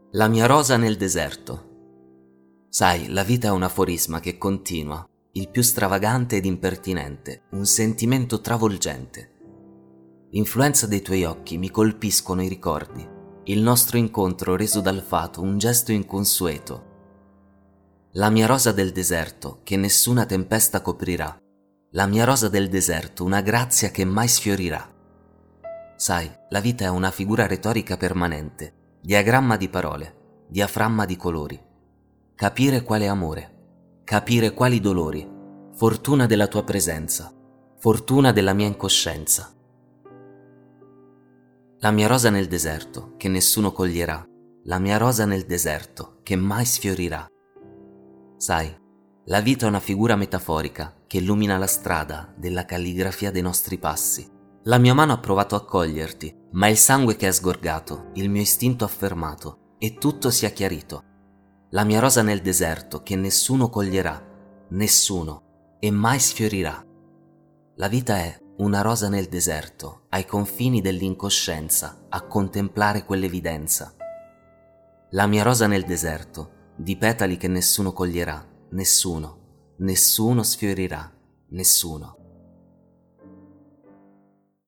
La mia rosa nel deserto. Sai, la vita è un aforisma che continua, il più stravagante ed impertinente, un sentimento travolgente. L'influenza dei tuoi occhi mi colpiscono i ricordi, il nostro incontro reso dal fato un gesto inconsueto. La mia rosa del deserto che nessuna tempesta coprirà, la mia rosa del deserto una grazia che mai sfiorirà. Sai, la vita è una figura retorica permanente, diagramma di parole, diaframma di colori. Capire quale amore, capire quali dolori, fortuna della tua presenza, fortuna della mia incoscienza. La mia rosa nel deserto, che nessuno coglierà, la mia rosa nel deserto, che mai sfiorirà. Sai, la vita è una figura metaforica che illumina la strada della calligrafia dei nostri passi. La mia mano ha provato a coglierti, ma il sangue che è sgorgato, il mio istinto ha fermato, e tutto si è chiarito. La mia rosa nel deserto che nessuno coglierà, nessuno, e mai sfiorirà. La vita è una rosa nel deserto, ai confini dell'incoscienza, a contemplare quell'evidenza. La mia rosa nel deserto, di petali che nessuno coglierà, nessuno, nessuno sfiorirà, nessuno.